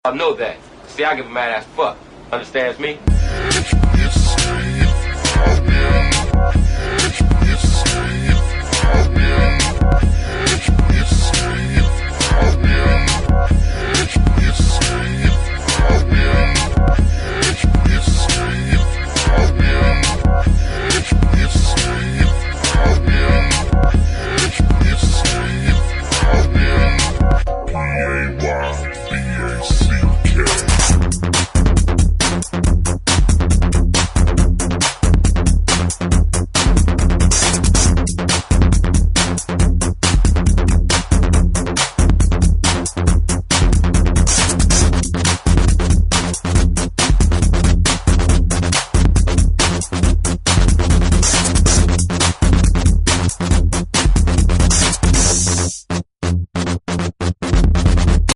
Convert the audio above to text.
I know that. See, I give a mad ass fuck. Understands me?